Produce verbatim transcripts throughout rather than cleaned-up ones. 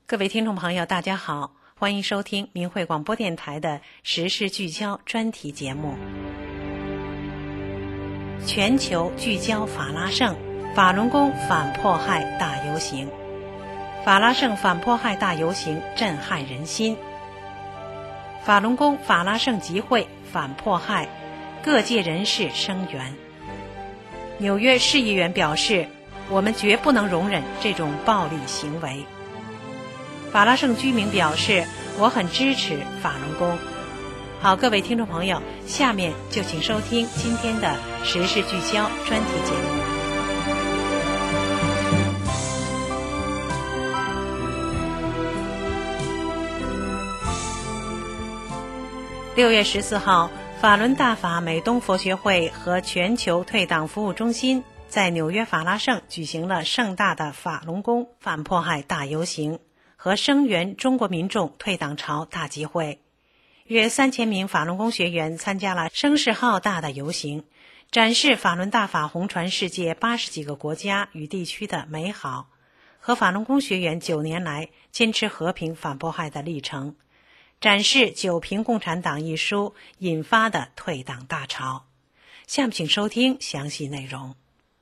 各位听众朋友，大家好，欢迎收听明慧广播电台的时事聚焦专题节目。全球聚焦法拉盛，法轮功反迫害大游行。法拉盛反迫害大游行震撼人心。法轮功法拉盛集会反迫害，各界人士声援。纽约市议员表示，我们绝不能容忍这种暴力行为。法拉盛居民表示，我很支持法轮功。好，各位听众朋友，下面就请收听今天的时事聚焦专题节目。六月十四号，法轮大法美东佛学会和全球退党服务中心在纽约法拉盛举行了盛大的法轮功反迫害大游行和声援中国民众退党潮大集会。约三千名法轮功学员参加了声势浩大的游行，展示法轮大法红传世界八十几个国家与地区的美好，和法轮功学员九年来坚持和平反迫害的历程，展示《九评共产党》一书引发的退党大潮。下面请收听详细内容。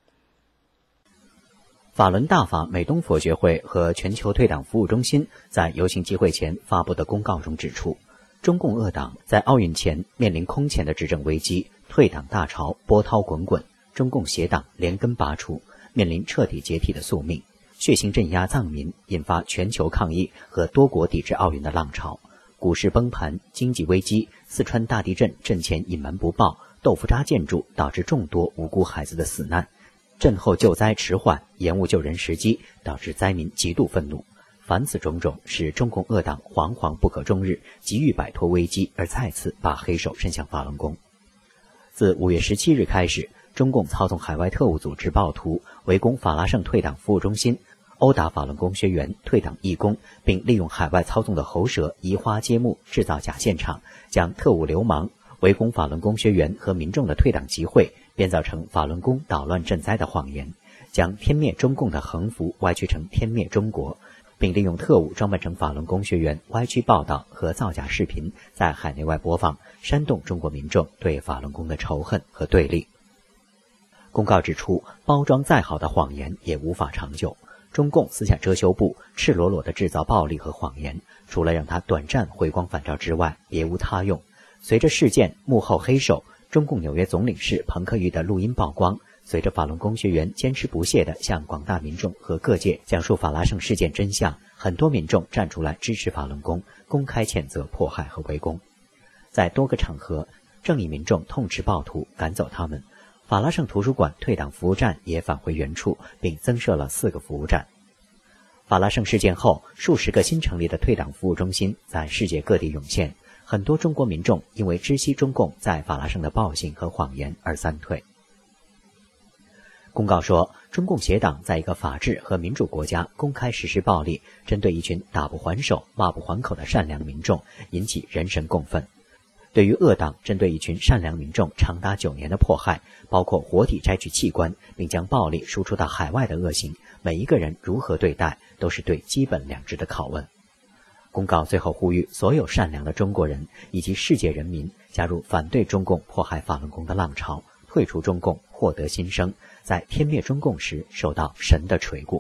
法轮大法美东佛学会和全球退党服务中心在游行集会前发布的公告中指出，中共恶党在奥运前面临空前的执政危机，退党大潮波涛滚滚，中共邪党连根拔除，面临彻底解体的宿命，血腥镇压藏民，引发全球抗议和多国抵制奥运的浪潮，股市崩盘，经济危机，四川大地震震前隐瞒不报，豆腐渣建筑导致众多无辜孩子的死难，震后救灾迟缓，延误救人时机，导致灾民极度愤怒。凡此种种，使中共恶党惶惶不可终日，急于摆脱危机，而再次把黑手伸向法轮功。自五月十七日开始，中共操纵海外特务组织暴徒围攻法拉盛退党服务中心，殴打法轮功学员、退党义工，并利用海外操纵的喉舌移花接木，制造假现场，将特务流氓围攻法轮功学员和民众的退党集会编造成法轮功捣乱赈灾的谎言，将天灭中共的横幅歪曲成天灭中国，并利用特务装扮成法轮功学员歪曲报道和造假视频在海内外播放，煽动中国民众对法轮功的仇恨和对立。公告指出，包装再好的谎言也无法长久，中共思想遮羞布赤裸裸地制造暴力和谎言，除了让它短暂回光返照之外，别无他用。随着事件幕后黑手中共纽约总领事彭克玉的录音曝光，随着法轮功学员坚持不懈地向广大民众和各界讲述法拉盛事件真相，很多民众站出来支持法轮功，公开谴责迫害和围攻。在多个场合，正义民众痛斥暴徒，赶走他们。法拉盛图书馆退党服务站也返回原处，并增设了四个服务站。法拉盛事件后，数十个新成立的退党服务中心在世界各地涌现，很多中国民众因为知悉中共在法拉盛的暴行和谎言而三退。公告说，中共邪党在一个法治和民主国家公开实施暴力，针对一群打不还手、骂不还口的善良民众，引起人神共愤。对于恶党针对一群善良民众长达九年的迫害，包括活体摘取器官并将暴力输出到海外的恶行，每一个人如何对待，都是对基本良知的拷问。公告最后呼吁所有善良的中国人以及世界人民加入反对中共迫害法轮功的浪潮，退出中共，获得新生，在天灭中共时受到神的垂顾。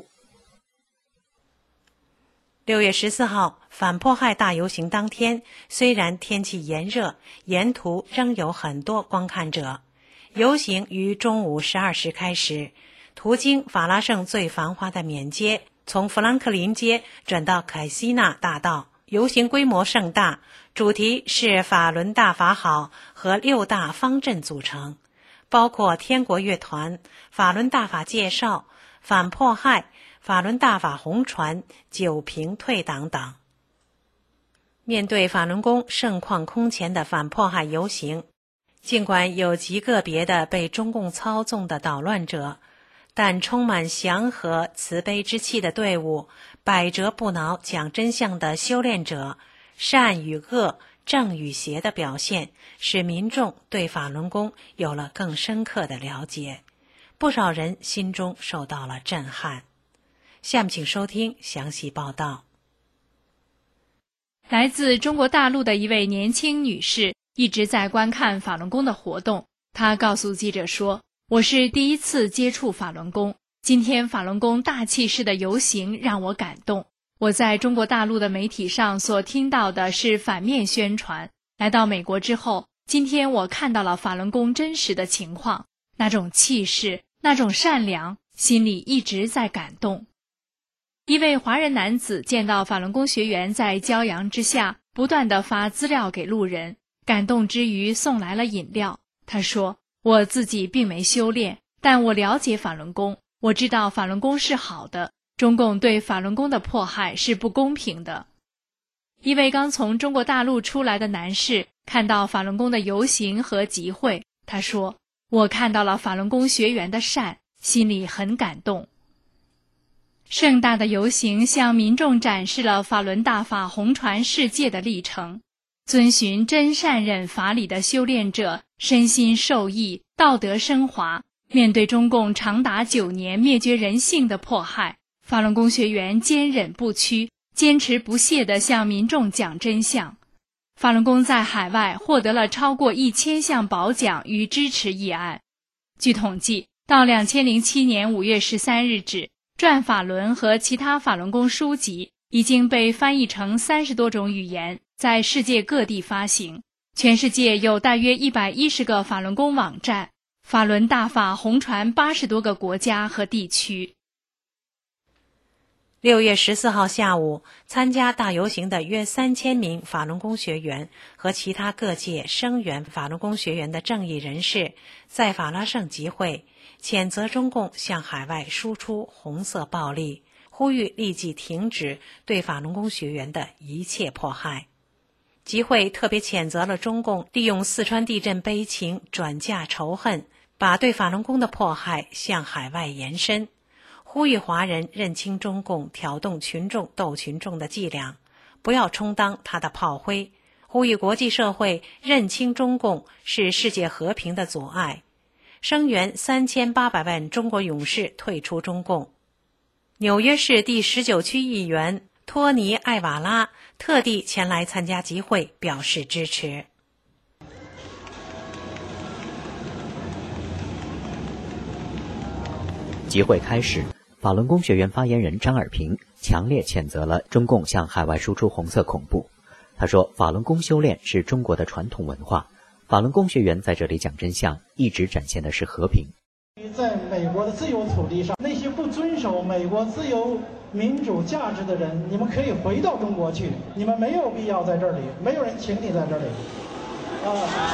六月十四号，反迫害大游行当天，虽然天气炎热，沿途仍有很多观看者。游行于中午十二时开始，途经法拉盛最繁华的缅街，从富兰克林街转到凯西纳大道。游行规模盛大，主题是法轮大法好和六大方阵组成，包括天国乐团、法轮大法介绍、反迫害、法轮大法红传、九评退党等。面对法轮功盛况空前的反迫害游行，尽管有极个别的被中共操纵的捣乱者，但充满祥和慈悲之气的队伍，百折不挠讲真相的修炼者，善与恶、正与邪的表现，使民众对法轮功有了更深刻的了解，不少人心中受到了震撼。下面请收听详细报道。 来自中国大陆的一位年轻女士一直在观看法轮功的活动。她告诉记者说，我是第一次接触法轮功，今天法轮功大气势的游行让我感动。我在中国大陆的媒体上所听到的是反面宣传，来到美国之后，今天我看到了法轮功真实的情况，那种气势，那种善良，心里一直在感动。一位华人男子见到法轮功学员在骄阳之下不断地发资料给路人，感动之余送来了饮料。他说，我自己并没修炼，但我了解法轮功，我知道法轮功是好的，中共对法轮功的迫害是不公平的。一位刚从中国大陆出来的男士看到法轮功的游行和集会，他说，我看到了法轮功学员的善，心里很感动。盛大的游行向民众展示了法轮大法红传世界的历程，遵循真善忍法理的修炼者身心受益，道德升华。面对中共长达九年灭绝人性的迫害，法轮功学员坚忍不屈，坚持不懈地向民众讲真相。法轮功在海外获得了超过一千项褒奖与支持议案。据统计，到二零零七年五月十三日止，转法轮和其他法轮功书籍已经被翻译成三十多种语言，在世界各地发行。全世界有大约一百一十个法轮功网站，法轮大法红传八十多个国家和地区。 六月十四号下午，参加大游行的约三千名法轮功学员和其他各界声援法轮功学员的正义人士在法拉盛集会，谴责中共向海外输出红色暴力，呼吁立即停止对法轮功学员的一切迫害。集会特别谴责了中共利用四川地震悲情转嫁仇恨，把对法轮功的迫害向海外延伸，呼吁华人认清中共挑动群众斗群众的伎俩，不要充当他的炮灰，呼吁国际社会认清中共是世界和平的阻碍，声援三千八百万中国勇士退出中共。纽约市第十九区议员托尼·艾瓦拉特地前来参加集会，表示支持。 集会开始，法轮功学员发言人张尔平强烈谴责了中共向海外输出红色恐怖。他说，法轮功修炼是中国的传统文化，法轮功学员在这里讲真相，一直展现的是和平。 在美国的自由土地上，那些不遵守美国自由民主价值的人，你们可以回到中国去，你们没有必要在这里，没有人请你在这里。啊、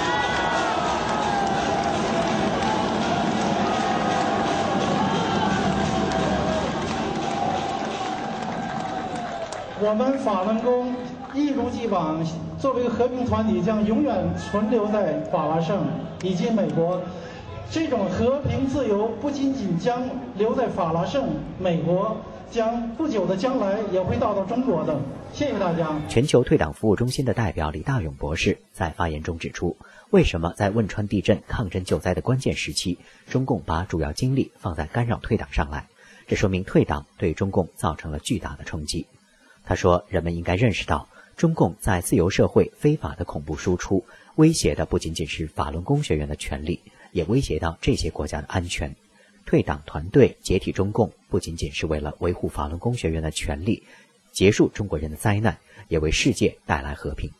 我们法轮功一如既往，作为一个和平团体，将永远存留在法拉盛以及美国。这种和平自由不仅仅将留在法拉盛，美国将不久的将来也会到到中国的。谢谢大家。 全球退党服务中心的代表李大勇博士在发言中指出，为什么在汶川地震抗震救灾的关键时期，中共把主要精力放在干扰退党上来？这说明退党对中共造成了巨大的冲击。他说，人们应该认识到，中共在自由社会非法的恐怖输出，威胁的不仅仅是法轮功学员的权利，也威胁到这些国家的安全。退党团队解体中共，不仅仅是为了维护法轮功学员的权利，结束中国人的灾难，也为世界带来和平。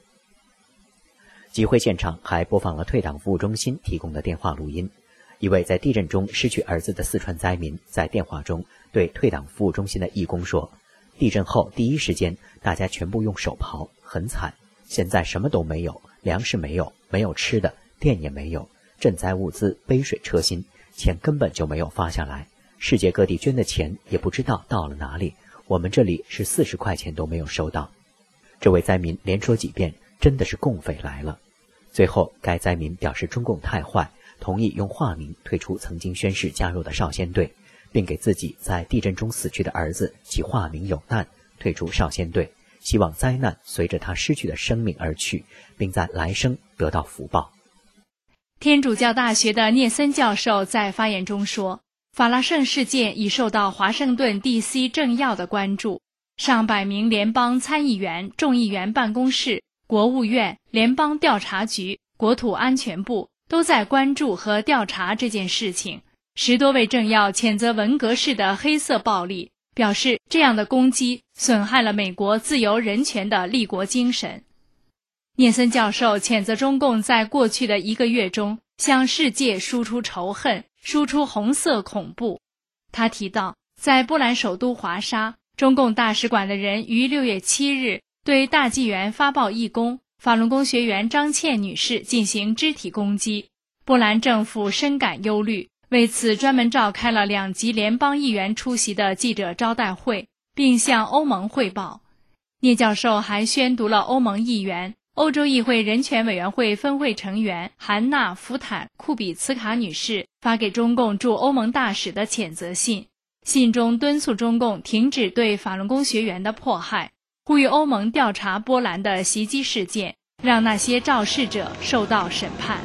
集会现场还播放了退党服务中心提供的电话录音。一位在地震中失去儿子的四川灾民在电话中对退党服务中心的义工说，地震后第一时间大家全部用手刨，很惨，现在什么都没有，粮食没有，没有吃的，电也没有，赈灾物资杯水车薪，钱根本就没有发下来，世界各地捐的钱也不知道到了哪里，我们这里是四十块钱都没有收到。这位灾民连说几遍，真的是共匪来了。最后该灾民表示中共太坏，同意用化名退出曾经宣誓加入的少先队，并给自己在地震中死去的儿子起化名有难，退出少先队，希望灾难随着他失去的生命而去，并在来生得到福报。 天主教大学的聂森教授在发言中说，法拉盛事件已受到华盛顿 D C 政要的关注， 上百名联邦参议员、众议员办公室、国务院、联邦调查局、国土安全部都在关注和调查这件事情。十多位政要谴责文革式的黑色暴力，表示这样的攻击损害了美国自由人权的立国精神。聂森教授谴责中共在过去的一个月中向世界输出仇恨，输出红色恐怖。他提到，在波兰首都华沙，中共大使馆的人于六月七日对大纪元发报义工法轮功学员张倩女士进行肢体攻击。波兰政府深感忧虑，为此专门召开了两级联邦议员出席的记者招待会，并向欧盟汇报。聂教授还宣读了欧盟议员、欧洲议会人权委员会分会成员韩娜·福坦·库比茨卡女士发给中共驻欧盟大使的谴责信，信中敦促中共停止对法轮功学员的迫害，呼吁欧盟调查波兰的袭击事件，让那些肇事者受到审判。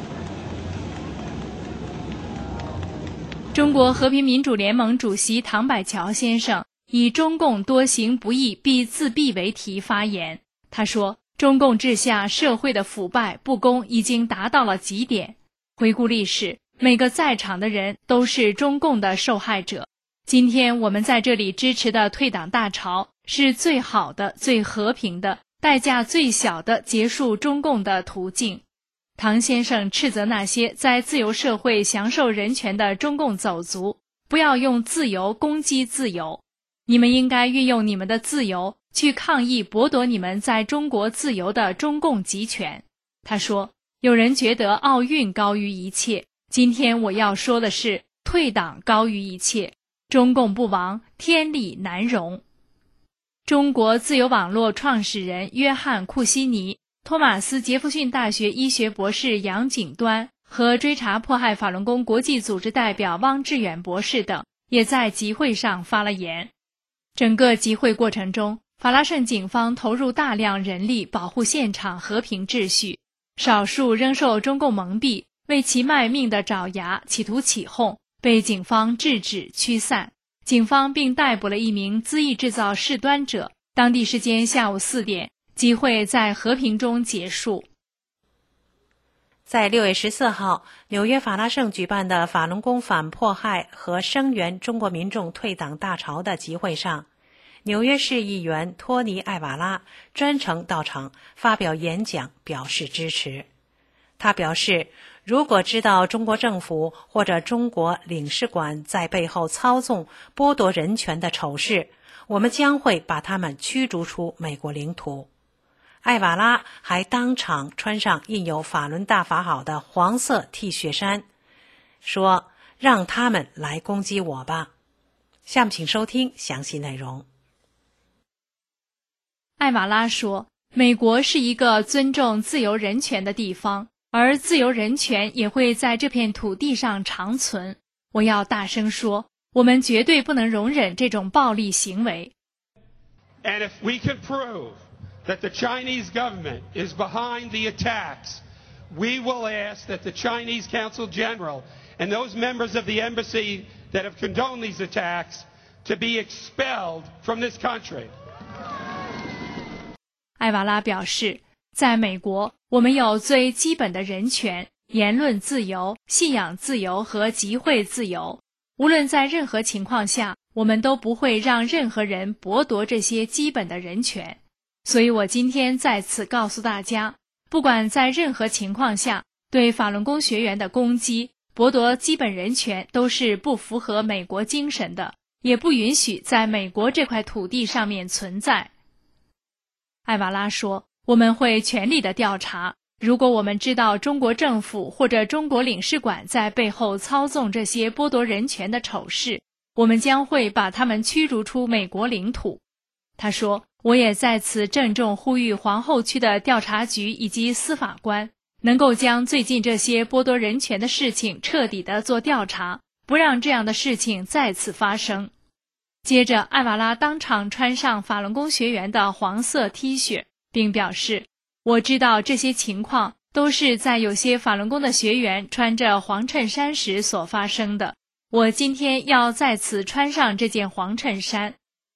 中国和平民主联盟主席唐百乔先生以中共多行不义必自毙为题发言。他说，中共治下社会的腐败不公已经达到了极点。回顾历史，每个在场的人都是中共的受害者。今天我们在这里支持的退党大潮是最好的、最和平的、代价最小的结束中共的途径。唐先生斥责那些在自由社会享受人权的中共走卒，不要用自由攻击自由。你们应该运用你们的自由去抗议剥夺你们在中国自由的中共集权。他说，有人觉得奥运高于一切，今天我要说的是，退党高于一切。中共不亡，天理难容。中国自由网络创始人约翰·库西尼、托马斯杰弗逊大学医学博士杨景端和追查迫害法轮功国际组织代表汪志远博士等也在集会上发了言。整个集会过程中，法拉盛警方投入大量人力保护现场和平秩序，少数仍受中共蒙蔽为其卖命的爪牙企图起哄，被警方制止驱散。警方并逮捕了一名恣意制造事端者。当地时间下午四点，集会在和平中结束。 在六月十四号，纽约法拉盛举办的法轮功反迫害和声援中国民众退党大潮的集会上，纽约市议员托尼·艾瓦拉专程到场发表演讲，表示支持。他表示，如果知道中国政府或者中国领事馆在背后操纵剥夺人权的丑事，我们将会把他们驱逐出美国领土。艾瓦拉还当场穿上印有法轮大法好的黄色 T 恤衫，说让他们来攻击我吧。下面请收听详细内容。 艾瓦拉说，美国是一个尊重自由人权的地方，而自由人权也会在这片土地上长存。我要大声说，我们绝对不能容忍这种暴力行为。 And if we can prove that the Chinese government is behind the attacks, we will ask that the Chinese Consul General and those members of the embassy that have condoned these attacks to be expelled from this country. 艾瓦拉表示，在美国，我们有最基本的人权，言论自由、信仰自由和集会自由。无论在任何情况下，我们都不会让任何人剥夺这些基本的人权。所以我今天在此告诉大家，不管在任何情况下，对法轮功学员的攻击、剥夺基本人权都是不符合美国精神的，也不允许在美国这块土地上面存在。艾瓦拉说，我们会全力的调查，如果我们知道中国政府或者中国领事馆在背后操纵这些剥夺人权的丑事，我们将会把他们驱逐出美国领土。他说，我也在此郑重呼吁皇后区的调查局以及司法官，能够将最近这些剥夺人权的事情彻底的做调查，不让这样的事情再次发生。接着，艾瓦拉当场穿上法轮功学员的黄色 T 恤，并表示，我知道这些情况都是在有些法轮功的学员穿着黄衬衫时所发生的。我今天要在此穿上这件黄衬衫。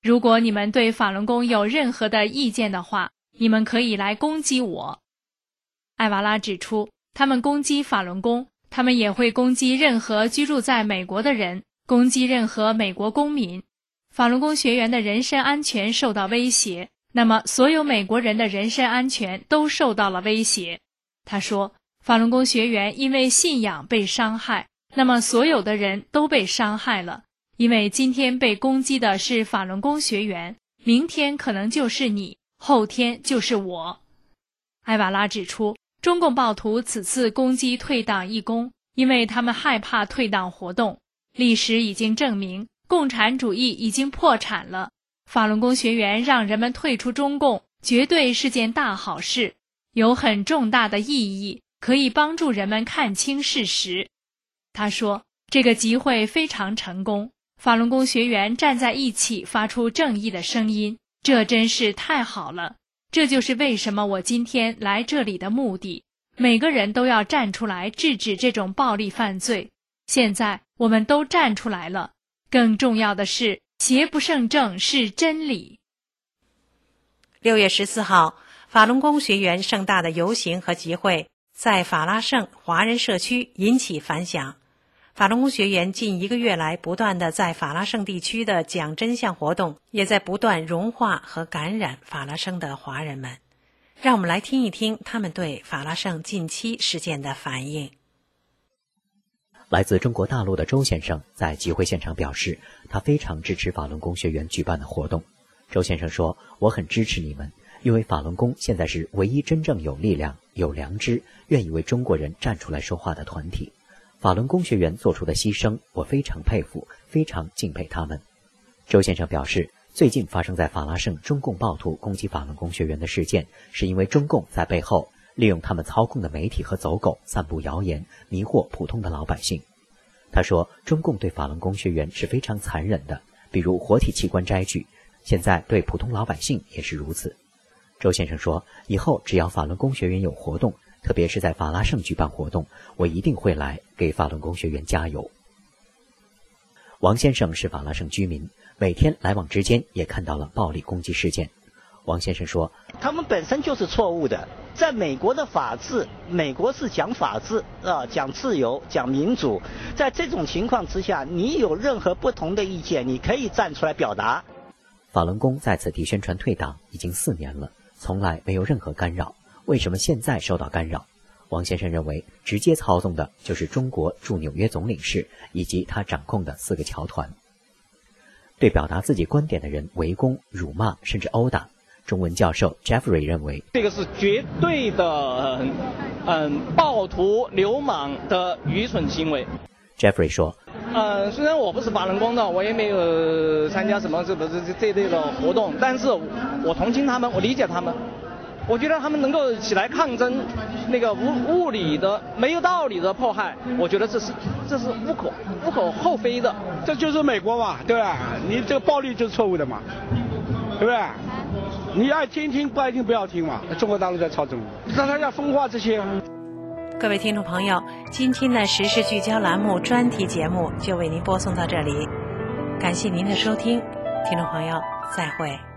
如果你们对法轮功有任何的意见的话，你们可以来攻击我。艾瓦拉指出，他们攻击法轮功，他们也会攻击任何居住在美国的人，攻击任何美国公民。法轮功学员的人身安全受到威胁，那么所有美国人的人身安全都受到了威胁。他说，法轮功学员因为信仰被伤害，那么所有的人都被伤害了，因为今天被攻击的是法轮功学员，明天可能就是你，后天就是我。艾瓦拉指出，中共暴徒此次攻击退党义工，因为他们害怕退党活动。历史已经证明，共产主义已经破产了。法轮功学员让人们退出中共，绝对是件大好事，有很重大的意义，可以帮助人们看清事实。他说，这个集会非常成功，法轮功学员站在一起发出正义的声音，这真是太好了。这就是为什么我今天来这里的目的。每个人都要站出来制止这种暴力犯罪。现在我们都站出来了，更重要的是，邪不胜正是真理。 六月十四号，法轮功学员盛大的游行和集会在法拉盛华人社区引起反响。法轮功学员近一个月来不断地在法拉盛地区的讲真相活动，也在不断融化和感染法拉盛的华人们。让我们来听一听他们对法拉盛近期事件的反应。 来自中国大陆的周先生在集会现场表示，他非常支持法轮功学员举办的活动。周先生说，我很支持你们，因为法轮功现在是唯一真正有力量、有良知、愿意为中国人站出来说话的团体。法轮功学员做出的牺牲，我非常佩服，非常敬佩他们。周先生表示，最近发生在法拉盛中共暴徒攻击法轮功学员的事件，是因为中共在背后利用他们操控的媒体和走狗散布谣言，迷惑普通的老百姓。他说，中共对法轮功学员是非常残忍的，比如活体器官摘具，现在对普通老百姓也是如此。周先生说，以后只要法轮功学员有活动，特别是在法拉盛举办活动，我一定会来给法轮功学员加油。王先生是法拉盛居民，每天来往之间也看到了暴力攻击事件。王先生说， 他们本身就是错误的。在美国的法治，美国是讲法治啊，讲自由，讲民主。在这种情况之下，你有任何不同的意见，你可以站出来表达。 法轮功在此地宣传退党已经四年了，从来没有任何干扰，为什么现在受到干扰？王先生认为，直接操纵的就是中国驻纽约总领事以及他掌控的四个侨团。对表达自己观点的人围攻、辱骂，甚至殴打。中文教授 Jeffrey 认为， 这个是绝对的嗯、呃、暴徒流氓的愚蠢行为。 Jeffrey 说， 呃，虽然我不是法轮功的，我也没有参加什么这这这这类的活动，但是我同情他们，我理解他们。我觉得他们能够起来抗争那个无物理的、没有道理的迫害，我觉得这是这是无可无可厚非的。 这就是美国嘛，对吧？你这个暴力就是错误的嘛，对不对？你爱听听，不爱听不要听嘛。中国大陆在操纵，让他要分化这些。 各位听众朋友，今天的时事聚焦栏目专题节目就为您播送到这里，感谢您的收听，听众朋友再会。